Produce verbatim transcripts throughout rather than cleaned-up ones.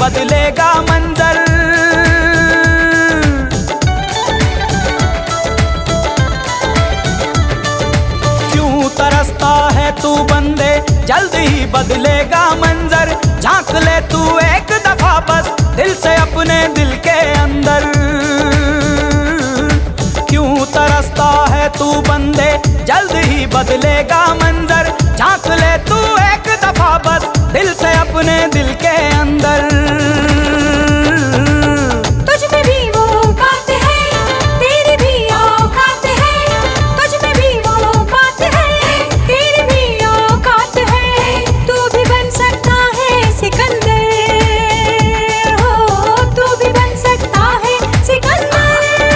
बदलेगा मंजर। क्यों तरसता है तू बंदे, जल्द ही बदलेगा मंजर। झांक ले तू एक दफा बस दिल से अपने दिल के अंदर। क्यों तरसता है तू बंदे, जल्द ही बदलेगा मंजर। झांक ले तू एक दफा बस दिल से अपने दिल के अंदर। तुझ में भी वो बात है, तेरी भी औकात है। तुझ में भी वो बात है, तेरी भी औकात है। तू भी बन सकता है सिकंदर, हो तू भी बन सकता है सिकंदर।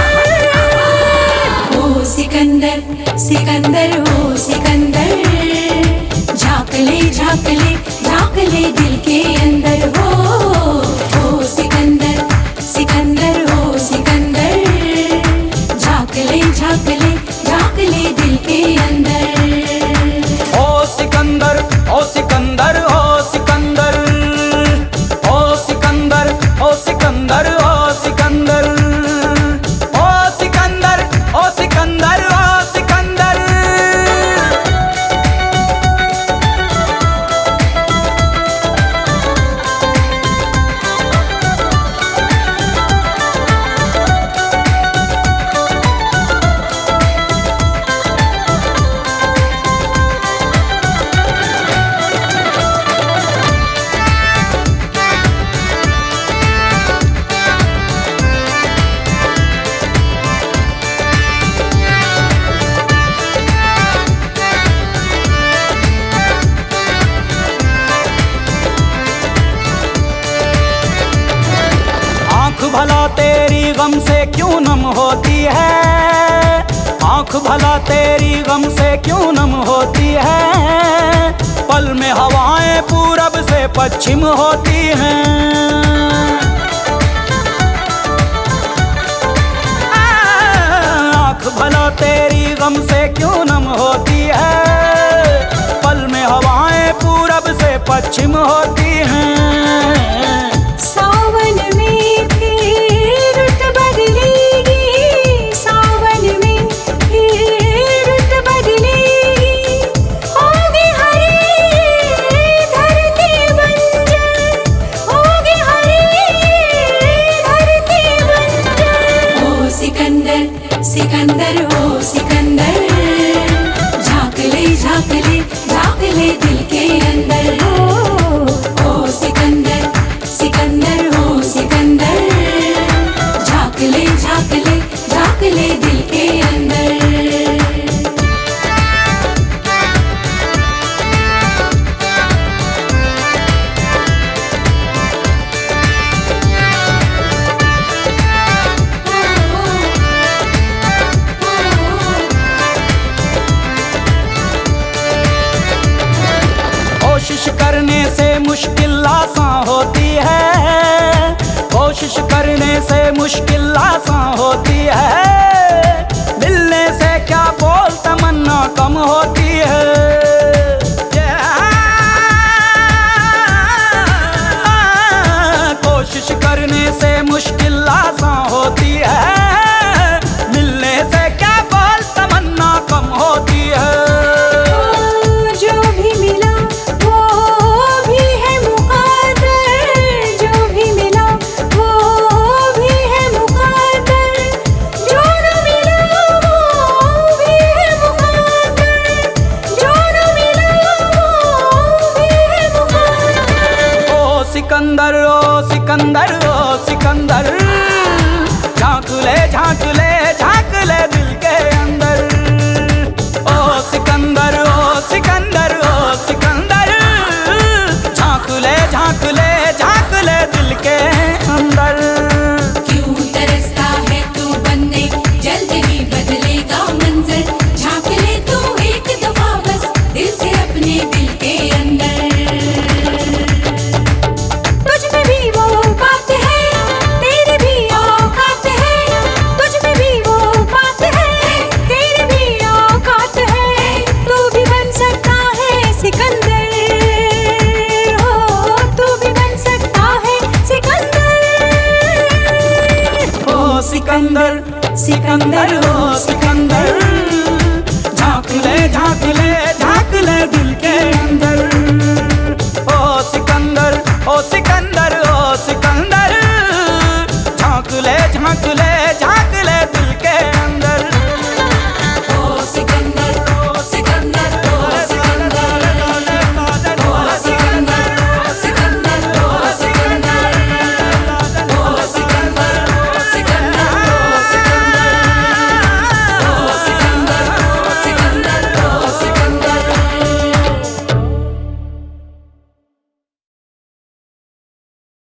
ओ सिकंदर सिकंदर ओ सिकंदर, झांक ले झांक ले झांक ले दिल के अंदर। हो ओ सिकंदर सिकंदर ओ सिकंदर, झांक ले झांक ले झांक ले दिल के अंदर। ओ सिकंदर ओ सिकंदर ओ सिकंदर, ओ सिकंदर ओ सिकंदर ओ सिकंदर, ओ सिकंदर ओ सिकंदर ओ सिकंदर। आँख भला तेरी गम से क्यों नम होती है, आँख भला तेरी गम से क्यों नम होती है। पल में हवाएं पूरब से पश्चिम होती हैं। आँख भला तेरी गम से क्यों नम होती है। पल में हवाएं पूरब से पश्चिम होती हैं। सावन में फिर रुत बदलेगी, सावन में फिर रुत बदलेगी। होगी हरी धरती बंजर, होगी हरी धरती बंजर। ओ सिकंदर सिकंदर ओ सिकंदर, झांक ले झांक ले झांक ले दिल के अंदर। हो ओ सिकंदर सिकंदर हो सिकंदर, झांक ले झांक ले झांक ले दिल के अंदर। कोशिश करने से मुश्किल आसान होती है, कोशिश करने से मुश्किल आसान होती है। मिलने से क्या बोल तमन्ना कम होती है। कोशिश करने से मुश्किल आसान होती है। मिलने से क्या बोल तमन्ना कम होती है। जो भी मिला वो भी है मुक़द्दर, जो भी मिला वो भी है मुक़द्दर। जो सिकंदर सिकंदर ओ सिकंदर, झांक ले झांक ले झांक ले दिल के अंदर। ओ सिकंदर ओ सिकंदर ओ सिकंदर, झांक ले झांक ले